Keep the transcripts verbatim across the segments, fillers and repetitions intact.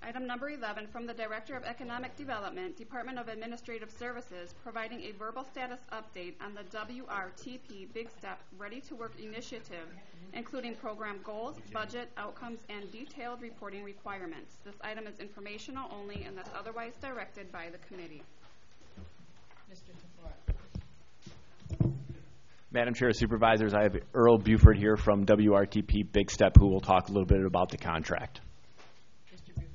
Item number eleven, from the Director of Economic Development, Department of Administrative Services, providing a verbal status update on the W R T P Big Step Ready to Work initiative, including program goals, budget, outcomes, and detailed reporting requirements. This item is informational only unless otherwise directed by the committee. Mister Tafara. Madam Chair, Supervisors, I have Earl Buford here from W R T P Big Step, who will talk a little bit about the contract. Mister Buford.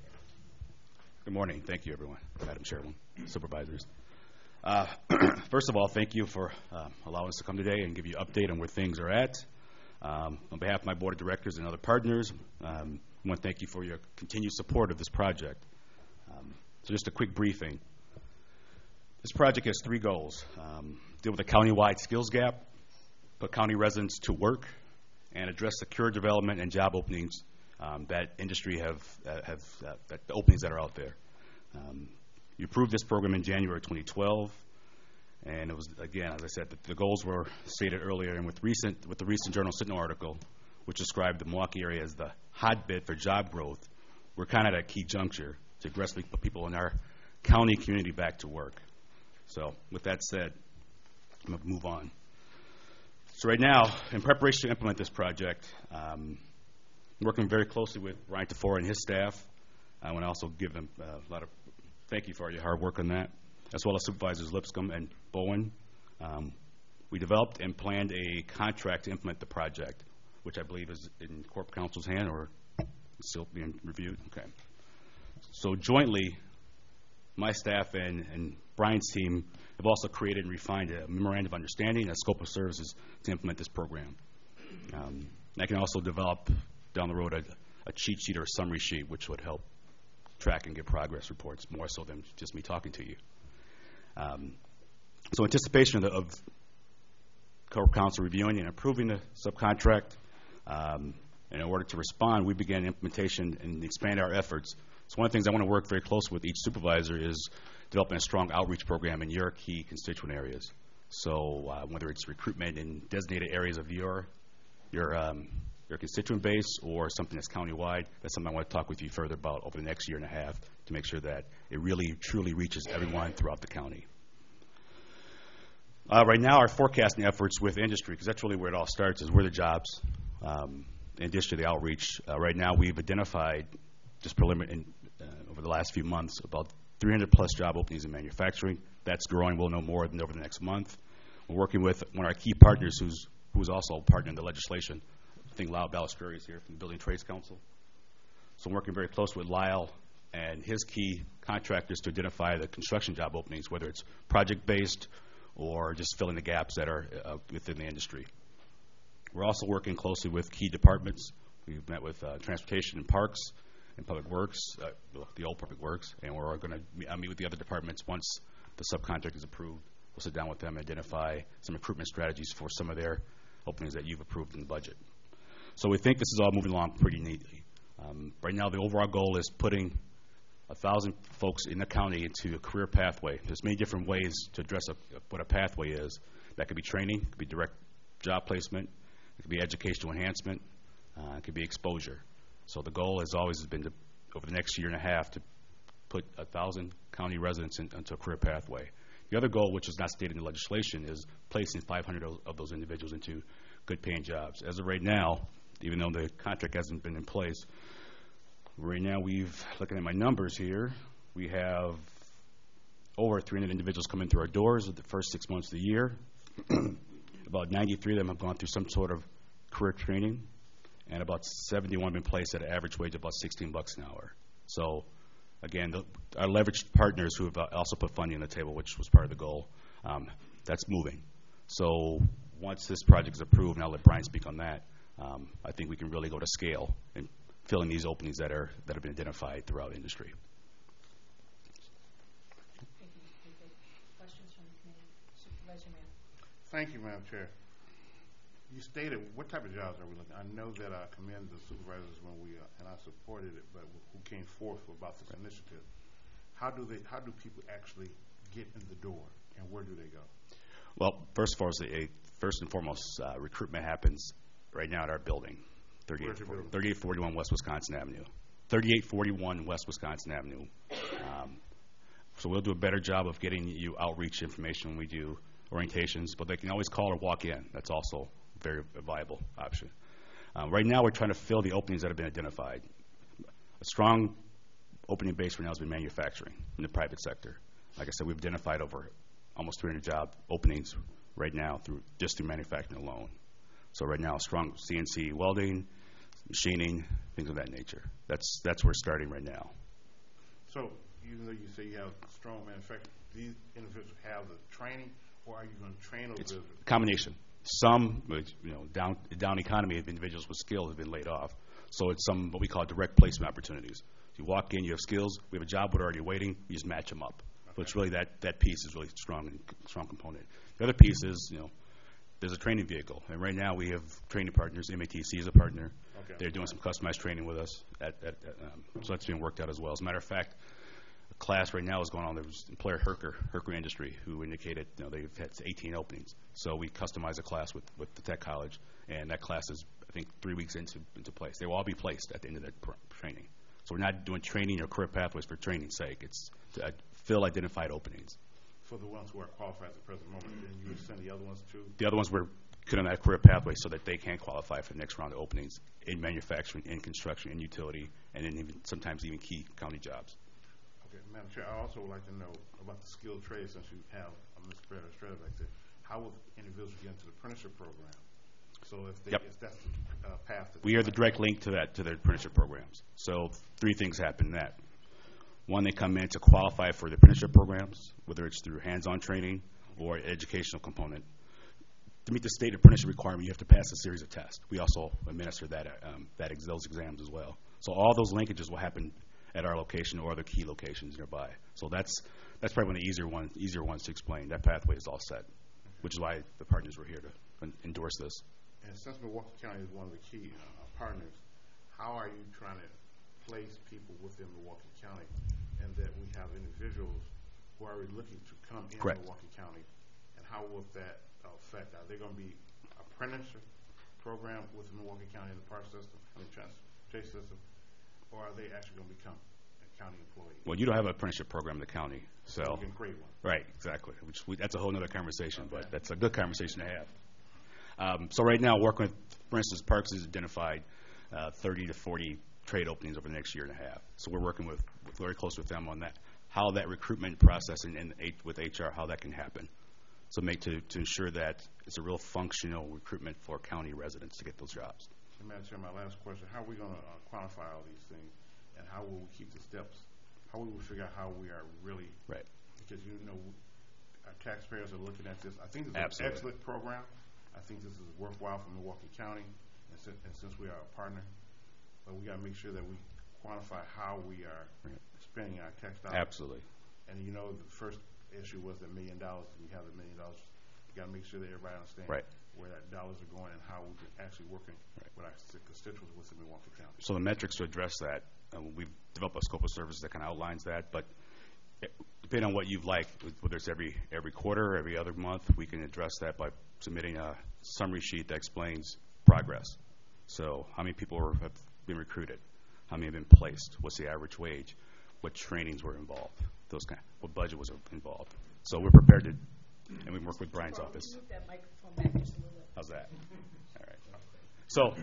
Good morning. Thank you, everyone. Madam Chairman, Supervisors. Uh, first of all, thank you for uh, allowing us to come today and give you an update on where things are at. Um, on behalf of my Board of Directors and other partners, um, I want to thank you for your continued support of this project. Um, so just a quick briefing. This project has three goals. Um, deal with a county-wide skills gap, put county residents to work, and address the career development and job openings um, that industry have, uh, have uh, that the openings that are out there. Um, you approved this program in January twenty twelve, and it was, again, as I said, the, the goals were stated earlier, and with recent with the recent Journal Sentinel article, which described the Milwaukee area as the hotbed for job growth, we're kind of at a key juncture to aggressively put people in our county community back to work. So with that said, I'm going to move on. So right now, in preparation to implement this project, um, I'm working very closely with Ryan Tafora and his staff. I want to also give them uh, a lot of thank you for all your hard work on that, as well as Supervisors Lipscomb and Bowen. Um, we developed and planned a contract to implement the project, which I believe is in Corp Council's hand or still being reviewed. Okay. So jointly, my staff and, and Brian's team have also created and refined a memorandum of understanding and a scope of services to implement this program. Um, I can also develop down the road a, a cheat sheet or a summary sheet, which would help track and give progress reports more so than just me talking to you. Um, so anticipation of, the, of Corp Council reviewing and approving the subcontract, um, and in order to respond, we began implementation and expand our efforts. So one of the things I want to work very closely with each supervisor is developing a strong outreach program in your key constituent areas. So uh, whether it's recruitment in designated areas of your your um, your constituent base or something that's countywide, that's something I want to talk with you further about over the next year and a half to make sure that it really truly reaches everyone throughout the county. Uh, right now, our forecasting efforts with industry, because that's really where it all starts, is where the jobs, um, in addition to the outreach. Uh, right now, we've identified just preliminary in, uh, over the last few months about three hundred plus job openings in manufacturing. That's growing. We'll know more than over the next month. We're working with one of our key partners who's who's also a partner in the legislation. I think Lyle Balistreri is here from the Building Trades Council. So I'm working very close with Lyle and his key contractors to identify the construction job openings, whether it's project-based or just filling the gaps that are uh, within the industry. We're also working closely with key departments. We've met with uh, Transportation and Parks and Public Works, uh, the old Public Works, and we're going to meet, meet with the other departments once the subcontract is approved. We'll sit down with them and identify some recruitment strategies for some of their openings that you've approved in the budget. So we think this is all moving along pretty neatly. Um, right now, the overall goal is putting a thousand folks in the county into a career pathway. There's many different ways to address a, what a pathway is. That could be training, it could be direct job placement, it could be educational enhancement, uh, it could be exposure. So the goal has always been to, over the next year and a half, to put a thousand county residents in, into a career pathway. The other goal, which is not stated in the legislation, is placing five hundred of, of those individuals into good paying jobs. As of right now, even though the contract hasn't been in place, right now we've, looking at my numbers here, we have over three hundred individuals coming through our doors in the first six months of the year. About ninety-three of them have gone through some sort of career training, and about seventy-one have been placed at an average wage of about sixteen bucks an hour. So again, the, our leveraged partners who have uh, also put funding on the table, which was part of the goal, um, that's moving. So once this project is approved, and I'll let Brian speak on that, um, I think we can really go to scale and fill in these openings that are that have been identified throughout industry. Questions from the committee? Supervisor Mayor. Thank you, Madam Chair. You stated what type of jobs are we looking at? I know that I commend the supervisors when we uh, and I supported it, but who came forth about this initiative. How do they? How do people actually get in the door, and where do they go? Well, first of all, a, first and foremost, uh, recruitment happens right now at our building, thirty-eight forty-one West Wisconsin Avenue. thirty-eight forty-one West Wisconsin Avenue. Um, so we'll do a better job of getting you outreach information when we do orientations, but they can always call or walk in. That's also a very viable option. Um, right now, we're trying to fill the openings that have been identified. A strong opening base right now has been manufacturing in the private sector. Like I said, we've identified over almost three hundred job openings right now through just through manufacturing alone. So right now, strong C N C welding, machining, things of that nature. That's that's where we're starting right now. So even though you say you have strong manufacturing, these individuals have the training, or are you going to train those It's individuals? a combination. Some, you know, down down economy of individuals with skills have been laid off. So it's some what we call direct placement opportunities. You walk in, you have skills, we have a job board already waiting, you just match them up. So it's really that, that piece is really strong and strong component. The other piece is, you know, there's a training vehicle, and right now we have training partners. M A T C is a partner. Okay. They're doing some customized training with us. At, at, at, um, so that's being worked out as well. As a matter of fact, a class right now is going on. There's employer Herker, Herker Industry, who indicated, you know, they've had eighteen openings. So we customize a class with, with the tech college, and that class is, I think, three weeks into into place. They will all be placed at the end of that pr- training. So we're not doing training or career pathways for training's sake. It's to uh, fill identified openings. For the ones who are qualified at the present moment, then you would send the other ones to? The other ones we're putting on that career pathway so that they can qualify for the next round of openings in manufacturing, in construction, in utility, and in even sometimes even key county jobs. Okay, Madam Chair, I also would like to know about the skilled trades, since you have uh, Miz Strada back there. How will individuals get into the apprenticeship program? So if, they, Yep. if that's the uh, path that We are the direct link to that, to their apprenticeship programs. So three things happen in that. One, they come in to qualify for the apprenticeship programs, whether it's through hands-on training or educational component. To meet the state apprenticeship requirement, you have to pass a series of tests. We also administer that, um, that ex- those exams as well. So all those linkages will happen at our location or other key locations nearby. So that's that's probably one of the easier ones, easier ones to explain. That pathway is all set, which is why the partners were here to en- endorse this. And since Milwaukee County is one of the key uh, partners, how are you trying to place people within Milwaukee County, and that we have individuals who are looking to come in Correct. Milwaukee County, and how will that affect? Are they going to be apprenticeship program with Milwaukee County in the park system, I mean transportation system, or are they actually going to become a county employee? Well, you don't have an apprenticeship program in the county, so. You can create one. Right, exactly. Which we, that's a whole other conversation, Okay. but that's a good conversation to have. Um, so right now, working with, for instance, Parks has identified uh, thirty to forty trade openings over the next year and a half. So we're working with, with very close with them on that, how that recruitment process and, and H, with H R, how that can happen. So make to, to ensure that it's a real functional recruitment for county residents to get those jobs. And Madam Chair, my last question, how are we going to uh, quantify all these things, and how will we keep the steps? How will we figure out how we are really, Right. because, you know, our taxpayers are looking at this. I think this is Absolutely. an excellent program. I think this is worthwhile for Milwaukee County, and since, and since we are a partner, but we got to make sure that we quantify how we are Right. spending our tax dollars. Absolutely. And, you know, the first issue was the million dollars. We have the million dollars. We got to make sure that everybody understands Right. where that dollars are going and how we can actually working Right. with our constituents within Milwaukee County. So the metrics to address that, uh, we've developed a scope of services that kind of outlines that, but it- depending on what you'd like, whether it's every every quarter, every other month, we can address that by submitting a summary sheet that explains progress. So how many people are, have been recruited? How many have been placed? What's the average wage? What trainings were involved? Those kind. What budget was involved? So we're prepared to, and we work with Brian's Carl, office. Can you move that microphone back just a little bit? How's that? All right. So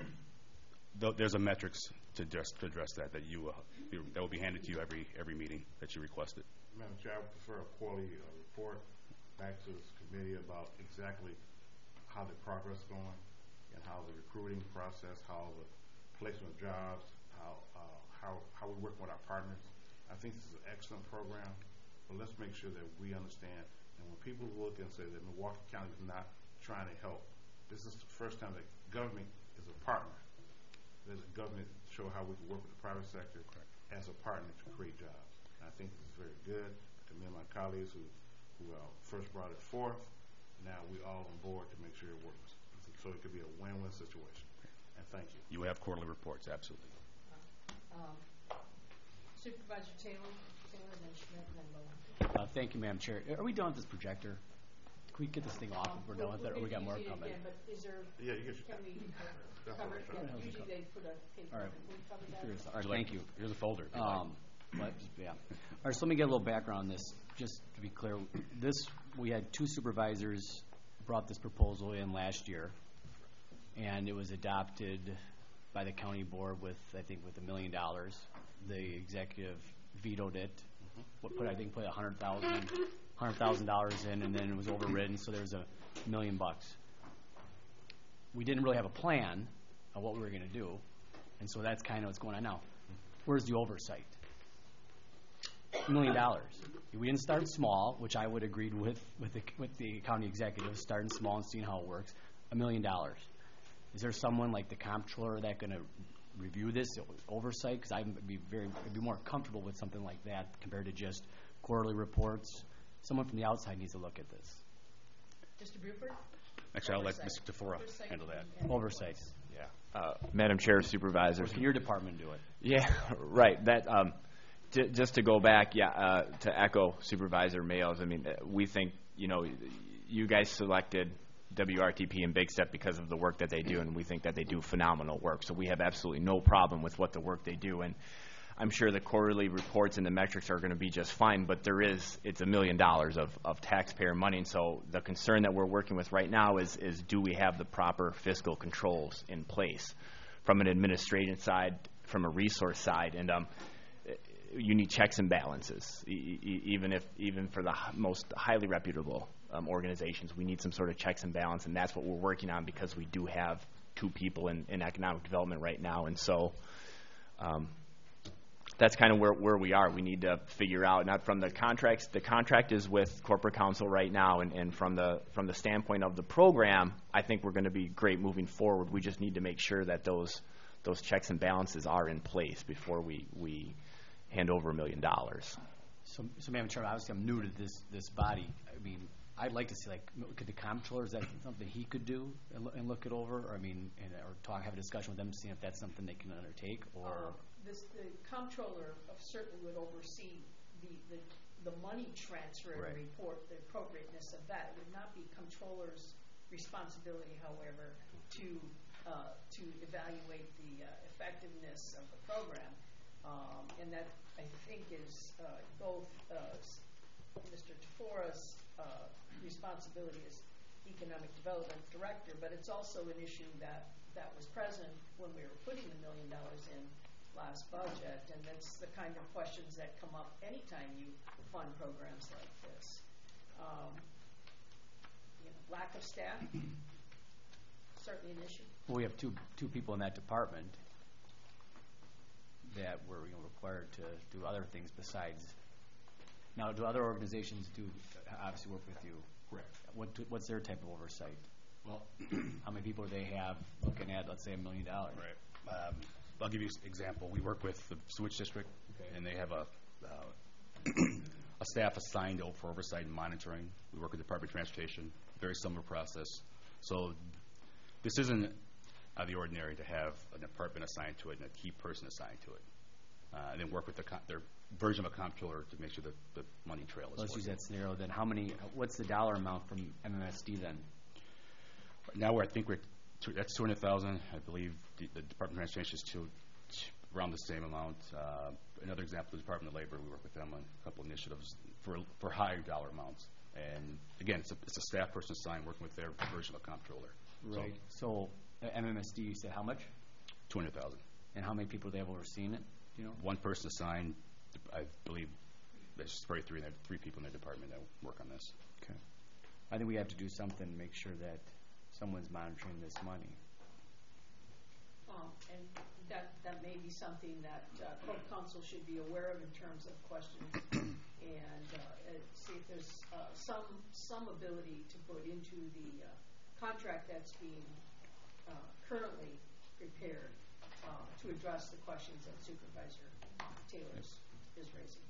th- there's a metrics to address, to address that that you uh, you- that will be handed to you every every meeting that you requested. Madam Chair, I would prefer a quarterly uh, report back to this committee about exactly how the progress is going and how the recruiting process, how the placement of jobs, how uh, how how we work with our partners. I think this is an excellent program, but let's make sure that we understand. And when people look and say that Milwaukee County is not trying to help, this is the first time that government is a partner. There's a government to show how we can work with the private sector as a partner to create jobs. And I think this is very good. I commend my colleagues who, who uh, first brought it forth. Now we all on board to make sure it works. So it could be a win-win situation. And thank you. You have quarterly reports, absolutely. Um, Supervisor Taylor, Taylor, then Schmidt, and then Bowen. Uh, Thank you, Madam Chair. Are we done with this projector? we get this thing off if we're done with it, or we got more coming? Again, but is there, Yeah, you can. can we That's cover it? what I'm Yeah, trying usually they put a paper. All right. Can we cover that? Curious. All right, Would you like- thank you. Here's a folder. if you'd like. Um, but, yeah. All right, so let me get a little background on this, just to be clear. This, we had two supervisors brought this proposal in last year, and it was adopted by the county board with, I think, with a million dollars. The executive vetoed it, what put, I think, put a hundred thousand, hundred thousand dollars in, and then it was overridden, so there was a million bucks. We didn't really have a plan of what we were gonna do, and so that's kind of what's going on now. Where's the oversight? A million dollars. We didn't start small, which I would agree with, with the, with the county executive, starting small and seeing how it works. A million dollars. Is there someone like the comptroller that gonna review this oversight? Because I'd be very, I'd be more comfortable with something like that compared to just quarterly reports. Someone from the outside needs to look at this. Mister Buford? Actually, I'll let Oversight. Mister Tafora Oversight handle that. and- Oversight. Yeah. Uh, Madam Chair, Or Supervisors. can your department do it? Yeah, right. That um, j- just to go back, yeah, uh, to echo Supervisor Mayo's. I mean, uh, we think you know, you guys selected W R T P and Big Step because of the work that they do, and we think that they do phenomenal work. So we have absolutely no problem with what the work they do, and I'm sure the quarterly reports and the metrics are going to be just fine. But there is, it's a million dollars of of taxpayer money, and so the concern that we're working with right now is is do we have the proper fiscal controls in place from an administrative side, from a resource side, and um, you need checks and balances, e- e- even if even for the h- most highly reputable um, organizations, we need some sort of checks and balance, and that's what we're working on because we do have two people in, in economic development right now, and so um, that's kind of where, where we are. We need to figure out, not from the contracts, the contract is with corporate counsel right now, and, and from the from the standpoint of the program, I think we're going to be great moving forward. We just need to make sure that those those checks and balances are in place before we, we hand over a million dollars. So, so Madam Chair, obviously I'm new to this, this body. I mean, I'd like to see, like, m- could the comptroller, is that something he could do and, loo- and look it over? Or, I mean, and, or talk, have a discussion with them, seeing if that's something they can undertake, or? Uh, This, the comptroller of- certainly would oversee the, the, the money transfer and Right. report the appropriateness of that. It would not be comptroller's responsibility, however, to, uh, to evaluate the uh, effectiveness of the program. Um, and that, I think, is uh, both uh, s- Mister Tafora's uh, responsibility as Economic Development Director, but it's also an issue that, that was present when we were putting the million dollars in last budget, and that's the kind of questions that come up anytime you fund programs like this. Um, you know, lack of staff, certainly an issue. Well, we have two, two people in that department that were, you know, required to do other things besides. Now, do other organizations do, obviously work with you? Correct. What, do- what's their type of oversight? Well, How many people do they have looking at, let's say, a million dollars? right. Um, I'll give you an example. We work with the sewage district, and they have a uh, a staff assigned to- for oversight and monitoring. We work with the Department of Transportation, very similar process. So this isn't out of the ordinary to have a department assigned to it and a key person assigned to it. Uh, and then work with the com- their version of a comptroller to make sure that the money trail is Let's use working. that scenario then. How many, what's the dollar amount from M M S D then? Now we're, I think we're, two- that's two hundred thousand. I believe the, the Department of Transportation is two, around the same amount. Uh, another example is Department of Labor. We work with them on a couple initiatives for, for higher dollar amounts. And again, it's a, it's a staff person assigned working with their version of a comptroller. Right. So, uh, M M S D, you said how much? Two hundred thousand. And how many people do they have overseeing it? Do you know? One person assigned, I believe, there's probably three, three people in their department that work on this. Okay. I think we have to do something to make sure that someone's monitoring this money. Um, and that, that may be something that uh, Corp Counsel should be aware of in terms of questions and uh, uh, see if there's uh, some, some ability to put into the uh, contract that's being uh, currently prepared uh, to address the questions that Supervisor Taylor is, is raising.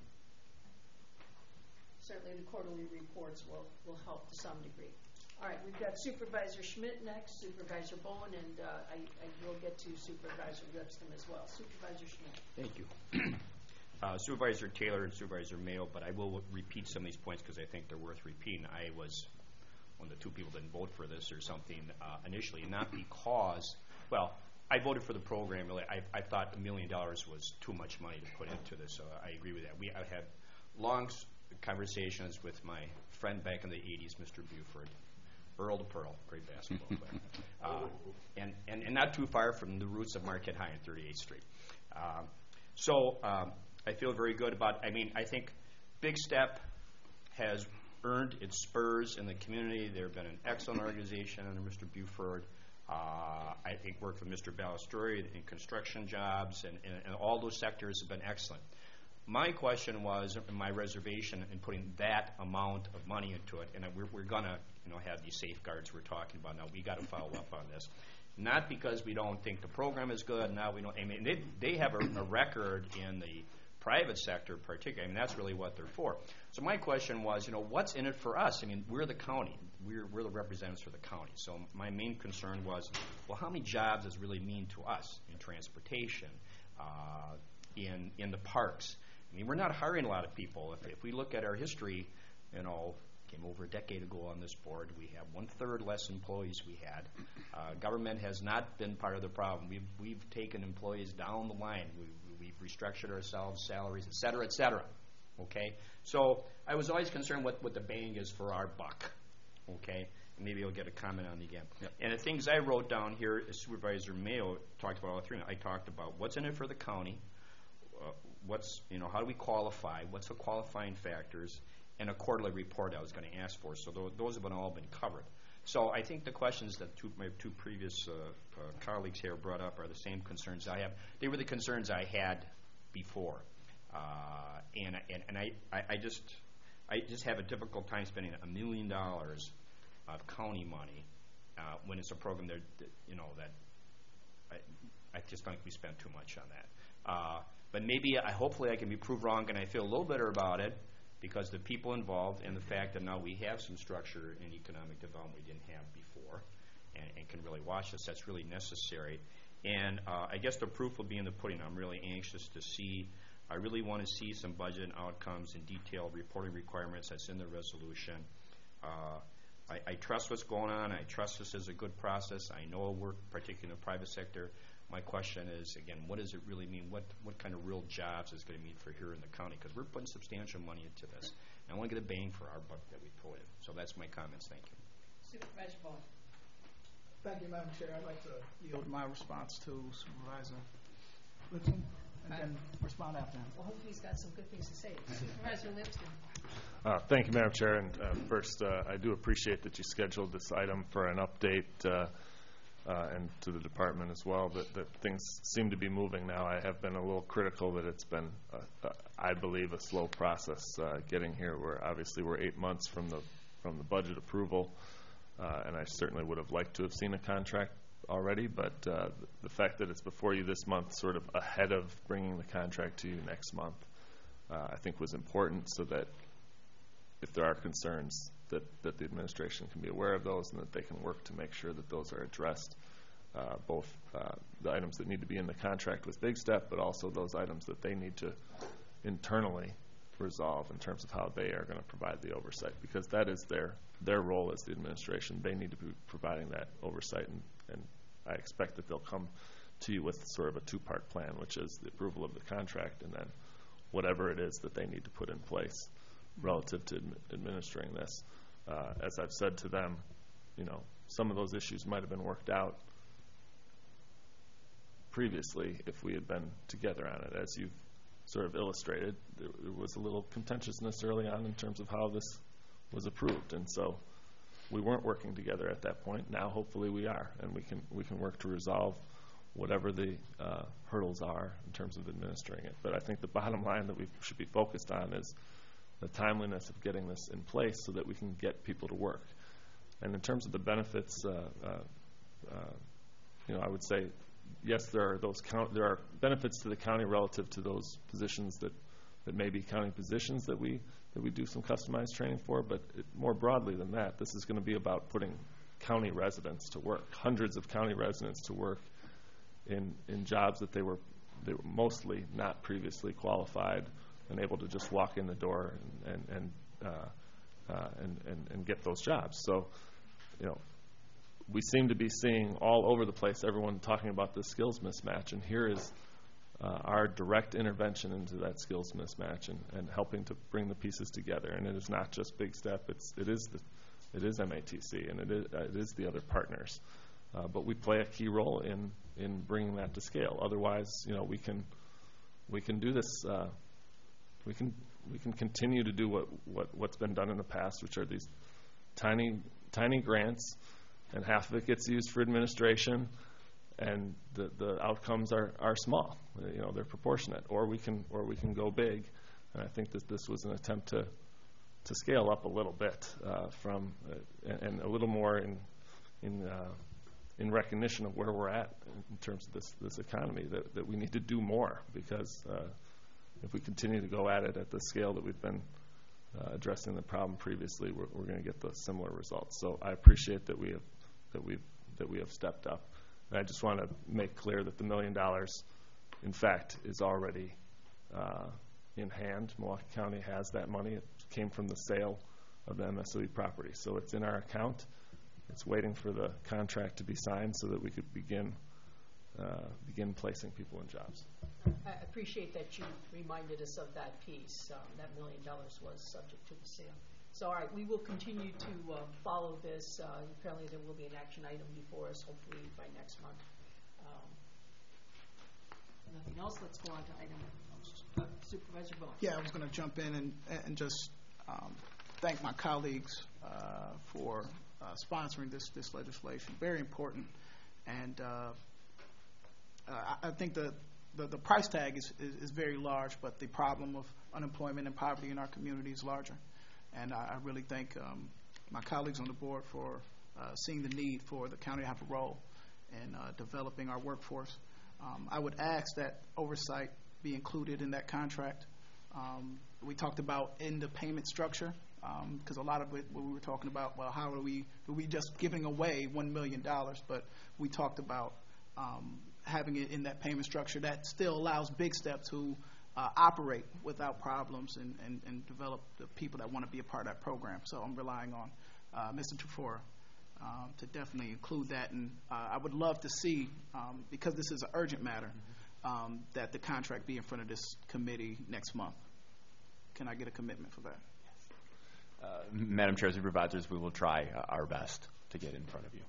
Certainly the quarterly reports will, will help to some degree. All right, we've got Supervisor Schmidt next, Supervisor Bowen, and uh, I, I will get to Supervisor Lipscomb as well. Supervisor Schmidt. Thank you. Uh, Supervisor Taylor and Supervisor Mayo, but I will repeat some of these points because I think they're worth repeating. I was when the two people didn't vote for this or something uh, initially, not because, well, I voted for the program. Really, I, I thought a million dollars was too much money to put into this, so I agree with that. We I had long s- conversations with my friend back in the eighties, Mister Buford, Earl to Pearl, great basketball player, uh, and, and, and not too far from the roots of Marquette High on thirty-eighth Street. Um, so um, I feel very good about, I mean, I think Big Step has earned its spurs in the community. They've been an excellent organization under Mister Buford. Uh, I think worked with Mister Balistrori in construction jobs, and, and, and all those sectors have been excellent. My question was, my reservation in putting that amount of money into it, and we're, we're going to you know, have these safeguards we're talking about now. We got to follow up on this. Not because we don't think the program is good. Now we don't. I mean, they, they have a, a record in the private sector, particularly. I mean, that's really what they're for. So my question was, you know, what's in it for us? I mean, we're the county. We're, we're the representatives for the county. So my main concern was, well, how many jobs does it really mean to us in transportation, uh, in in the parks? I mean, we're not hiring a lot of people. If, if we look at our history, you know, came over a decade ago on this board, we have one-third less employees we had. Uh, government has not been part of the problem. We've, we've taken employees down the line. We, we've restructured ourselves, salaries, et cetera, et cetera. Okay? So I was always concerned what, what the bang is for our buck. Okay? And maybe I'll get a comment on it again. Yep. And the things I wrote down here, as Supervisor Mayo talked about all three. I talked about what's in it for the county, uh, what's, you know, how do we qualify, what's the qualifying factors, and a quarterly report I was going to ask for. So th- those have been all been covered. So I think the questions that two, my two previous uh, uh, colleagues here brought up are the same concerns I have. They were the concerns I had before. Uh, and and, and I, I, I just I just have a difficult time spending a million dollars of county money uh, when it's a program that, that you know that I, I just don't think we spend too much on that. Uh, but maybe I hopefully I can be proved wrong, and I feel a little better about it because the people involved and the fact that now we have some structure in economic development we didn't have before, and, and can really watch this. That's really necessary. And uh, I guess the proof will be in the pudding. I'm really anxious to see. I really want to see some budget and outcomes and detailed reporting requirements that's in the resolution. Uh, I, I trust what's going on. I trust this is a good process. I know it'll work, particularly in the private sector. My question is, again, what does it really mean? What what kind of real jobs is going to mean for here in the county? Because we're putting substantial money into this. And I want to get a bang for our buck that we put in. So that's my comments. Thank you. Supervisor Vaughn. Thank you, Madam Chair. I'd like to yield my response to Supervisor Lipton and then respond after him. Well, hopefully he's got some good things to say. Supervisor Lipton. Uh, thank you, Madam Chair. And uh, first, uh, I do appreciate that you scheduled this item for an update, uh, uh, and to the department as well, that, that things seem to be moving now. I have been a little critical that it's been, uh, uh, I believe, a slow process uh, getting here. We're obviously we're eight months from the from the budget approval, uh, and I certainly would have liked to have seen a contract already, but uh, the fact that it's before you this month, sort of ahead of bringing the contract to you next month, uh, I think was important so that if there are concerns, that, that the administration can be aware of those and that they can work to make sure that those are addressed, uh, both uh, the items that need to be in the contract with Big Step, but also those items that they need to internally resolve in terms of how they are going to provide the oversight, because that is their their role as the administration. They need to be providing that oversight, and, and I expect that they'll come to you with sort of a two-part plan, which is the approval of the contract and then whatever it is that they need to put in place relative to admi- administering this. Uh, as I've said to them, you know, some of those issues might have been worked out previously if we had been together on it. As you've sort of illustrated, there, there was a little contentiousness early on in terms of how this was approved, and so we weren't working together at that point. Now hopefully we are, and we can we can work to resolve whatever the uh, hurdles are in terms of administering it. But I think the bottom line that we should be focused on is the timeliness of getting this in place so that we can get people to work. And in terms of the benefits, uh, uh, uh, you know, I would say, yes, there are those count, there are benefits to the county relative to those positions that, that may be county positions that we that we do some customized training for. But it, more broadly than that, this is going to be about putting county residents to work, hundreds of county residents to work in in jobs that they were they were mostly not previously qualified and able to just walk in the door and, and, and uh, uh, and, and, and get those jobs. So, you know, we seem to be seeing all over the place everyone talking about the skills mismatch, and here is uh, our direct intervention into that skills mismatch and, and helping to bring the pieces together. And it is not just Big Step; it's it is the it is M A T C and it is uh, it is the other partners. Uh, but we play a key role in in bringing that to scale. Otherwise, you know, we can we can do this. Uh, we can we can continue to do what, what what's been done in the past, which are these tiny tiny grants, and half of it gets used for administration, and the the outcomes are, are small. You know, they're proportionate. Or we can or we can go big, and I think that this was an attempt to to scale up a little bit uh, from uh, and, and a little more in in uh, in recognition of where we're at in terms of this this economy. That that we need to do more, because uh, if we continue to go at it at the scale that we've been uh, addressing the problem previously, we're, we're going to get the similar results. So I appreciate that we have that we that we have stepped up. And I just want to make clear that the million dollars, in fact, is already uh, in hand. Milwaukee County has that money. It came from the sale of the M S O E property, so it's in our account. It's waiting for the contract to be signed so that we could begin uh, begin placing people in jobs. I appreciate that you reminded us of that piece. Um, that million dollars was subject to the sale. So, all right, we will continue to uh, follow this. Uh, apparently, there will be an action item before us, hopefully by next month. Um, nothing else. Let's go on to item uh, Supervisor Bowen. Yeah, I was going to jump in and, and just um, thank my colleagues uh, for uh, sponsoring this, this legislation. Very important. And uh, uh, I, I think the, the, the price tag is, is, is very large, but the problem of unemployment and poverty in our community is larger. And I, I really thank um, my colleagues on the board for uh, seeing the need for the county to have a role in uh, developing our workforce. Um, I would ask that oversight be included in that contract. Um, we talked about in the payment structure, because um, a lot of it, what we were talking about, well, how are we, are we just giving away one million dollars? But we talked about um, having it in that payment structure that still allows Big Step to Uh, operate without problems and, and, and develop the people that want to be a part of that program. So I'm relying on uh, Mister Trufora um, to definitely include that. And uh, I would love to see, um, because this is an urgent matter, um, that the contract be in front of this committee next month. Can I get a commitment for that? Uh, Madam Chair, Supervisors, we will try uh, our best to get in front of you.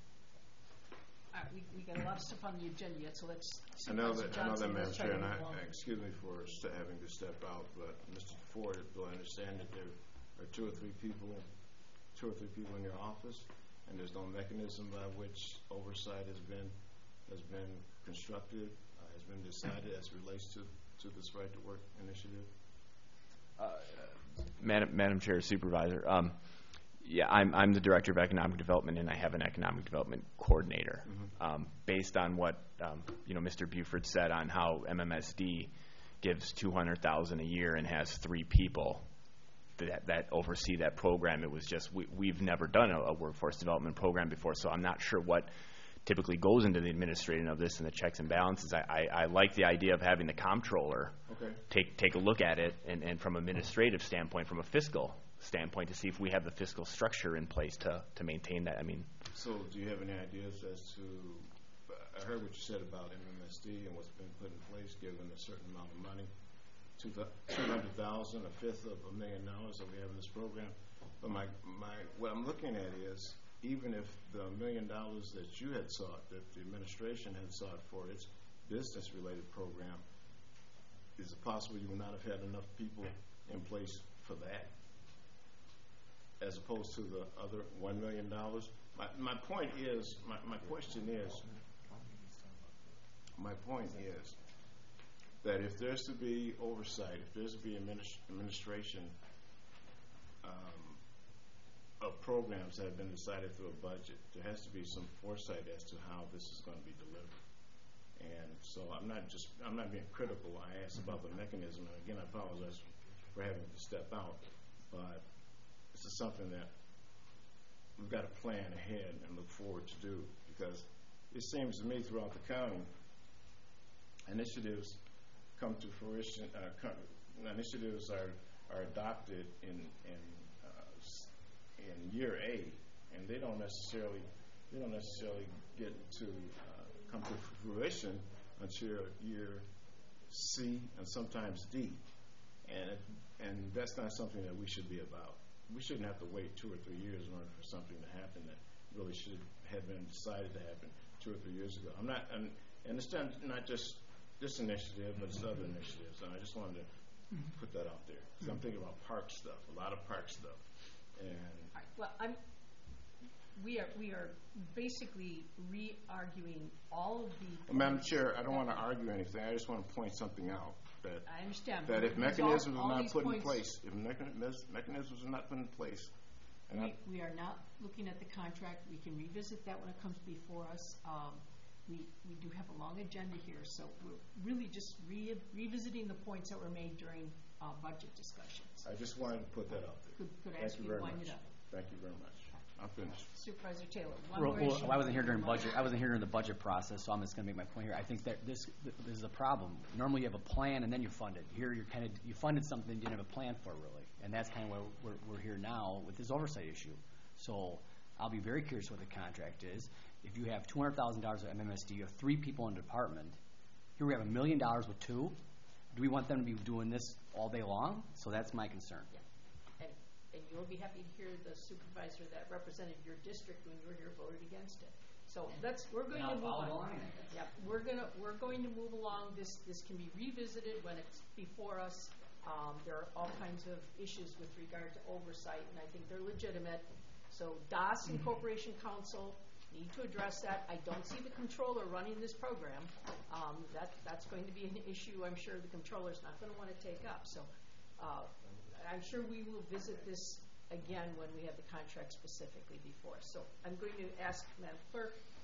All right, we, we got a lot of stuff on the agenda yet, so let's. I know Supervisor that, I know that, Johnson, Madam let's try Chair, to and I, move along. excuse me for st- having to step out, but Mister Ford, do I understand that there are two or three people, two or three people in your office, and there's no mechanism by which oversight has been has been constructed, uh, has been decided as it relates to, to this Right to Work initiative? Uh, Madam, Madam Chair, Supervisor, um, yeah, I'm, I'm the Director of Economic Development, and I have an Economic Development Coordinator. Mm-hmm. Um, based on what um, you know, Mister Buford said on how M M S D gives two hundred thousand dollars a year and has three people that, that oversee that program, it was just we, we've never done a, a workforce development program before, so I'm not sure what typically goes into the administrating of this and the checks and balances. I, I, I like the idea of having the comptroller Okay. take take a look at it, and, and from an administrative standpoint, from a fiscal standpoint, to see if we have the fiscal structure in place to, to maintain that. I mean, So do you have any ideas as to, I heard what you said about M M S D and what's been put in place, given a certain amount of money, two hundred thousand dollars, a fifth of a million dollars that we have in this program. But my, my, what I'm looking at is, even if the million dollars that you had sought, that the administration had sought for its business-related program, is it possible you would not have had enough people in place for that, as opposed to the other one million dollars? My, my point is, my, my question is, my point is that if there's to be oversight, if there's to be administ- administration um, of programs that have been decided through a budget, there has to be some foresight as to how this is going to be delivered. And so I'm not just, I'm not being critical. I asked about the mechanism, and again, I apologize for having to step out, but this is something that we've got to plan ahead and look forward to do, because it seems to me throughout the county, initiatives come to fruition, uh, come, initiatives are, are adopted in, in uh, in year A, and they don't necessarily they don't necessarily get to uh, come to fruition until year C and sometimes D, and it, and that's not something that we should be about. We shouldn't have to wait two or three years in order for something to happen that really should have been decided to happen two or three years ago. I'm not, I'm, and it's not, not just this initiative, but it's other initiatives, and I just wanted to put that out there. Because I'm thinking about park stuff, a lot of park stuff, and All right, well, I'm, we are, we are basically re-arguing all of the. Well, Madam Chair, I don't want to argue anything. I just want to point something out that I understand. that if These all- mechanisms all are not these put in points- place, if mechanisms mechanisms are not put in place, and I, We, we are not looking at the contract. We can revisit that when it comes before us. Um, we, we do have a long agenda here, so we're really just re- revisiting the points that were made during uh, budget discussions. I just wanted to put that out there. Could, could I Thank ask you you very to wind much. it up? Thank you very much. I'm finished. Supervisor Taylor, one Well, more well, issue. I wasn't here during budget, I wasn't here during the budget process, so I'm just gonna make my point here. I think that this, this is a problem. Normally you have a plan and then you fund it. Here you're kind of, you funded something you didn't have a plan for really. And that's kind of why we're, we're here now with this oversight issue. So I'll be very curious what the contract is. If you have two hundred thousand dollars of M M S D, you have three people in the department. Here we have a million dollars with two. Do we want them to be doing this all day long? So that's my concern. Yeah. And, and you'll be happy to hear the supervisor that represented your district when you were here voted against it. So that's, we're going to And move I'll on. follow along, I guess. Yeah, we're gonna, we're going to move along. This, this can be revisited when it's before us. Um, there are all kinds of issues with regard to oversight, and I think they're legitimate. So D O S and Corporation Council need to address that. I don't see the controller running this program. Um, that, that's going to be an issue I'm sure the controller's not gonna wanna take up. So, uh, I'm sure we will visit this again when we have the contract specifically before us. So I'm going to ask Madam Clerk